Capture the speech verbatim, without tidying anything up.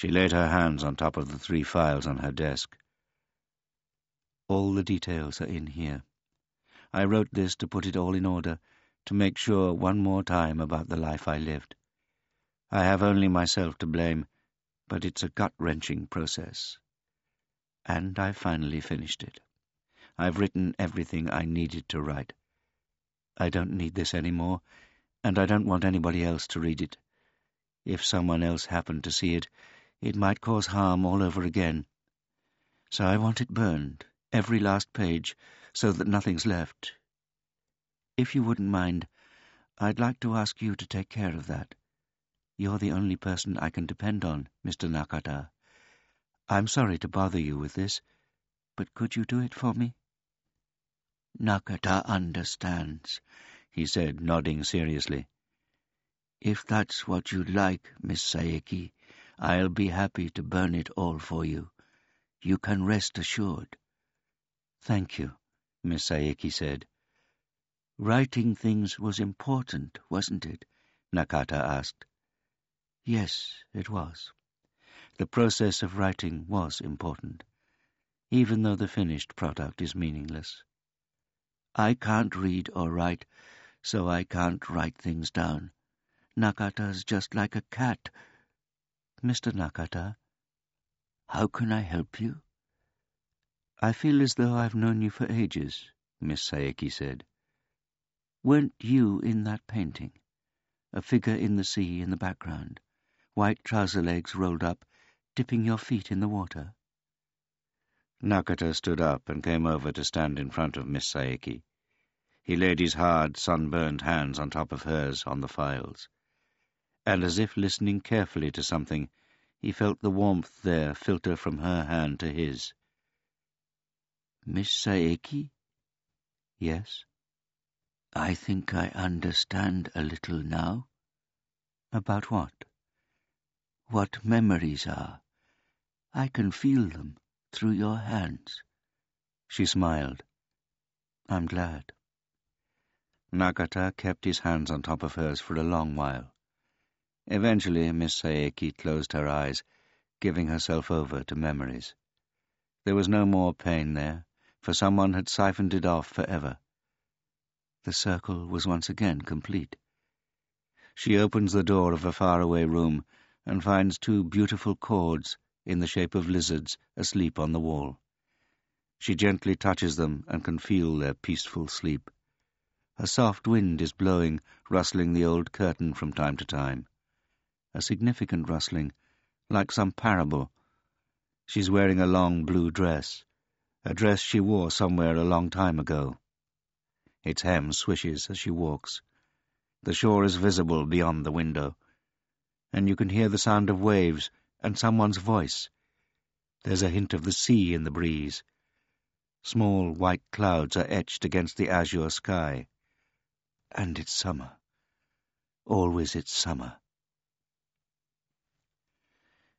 She laid her hands on top of the three files on her desk. All the details are in here. I wrote this to put it all in order, to make sure one more time about the life I lived. I have only myself to blame, but it's a gut-wrenching process. And I've finally finished it. I've written everything I needed to write. I don't need this anymore, and I don't want anybody else to read it. If someone else happened to see it, it might cause harm all over again. So I want it burned, every last page, so that nothing's left. If you wouldn't mind, I'd like to ask you to take care of that. You're the only person I can depend on, Mister Nakata. I'm sorry to bother you with this, but could you do it for me? Nakata understands, he said, nodding seriously. If that's what you'd like, Miss Saeki, I'll be happy to burn it all for you. You can rest assured. Thank you, Miss Saeki said. Writing things was important, wasn't it? Nakata asked. Yes, it was. The process of writing was important, even though the finished product is meaningless. I can't read or write, so I can't write things down. Nakata's just like a cat. Mister Nakata, how can I help you? I feel as though I've known you for ages, Miss Saeki said. Weren't you in that painting? A figure in the sea in the background, white trouser legs rolled up, dipping your feet in the water. Nakata stood up and came over to stand in front of Miss Saeki. He laid his hard, sunburned hands on top of hers on the files, and as if listening carefully to something, he felt the warmth there filter from her hand to his. Miss Saeki? Yes? I think I understand a little now. About what? What memories are. I can feel them through your hands. She smiled. I'm glad. Nakata kept his hands on top of hers for a long while. Eventually, Miss Saeki closed her eyes, giving herself over to memories. There was no more pain there, for someone had siphoned it off forever. The circle was once again complete. She opens the door of a faraway room and finds two beautiful cords in the shape of lizards asleep on the wall. She gently touches them and can feel their peaceful sleep. A soft wind is blowing, rustling the old curtain from time to time. A significant rustling, like some parable. She's wearing a long blue dress, a dress she wore somewhere a long time ago. Its hem swishes as she walks. The shore is visible beyond the window, and you can hear the sound of waves and someone's voice. There's a hint of the sea in the breeze. Small white clouds are etched against the azure sky. And it's summer. Always it's summer.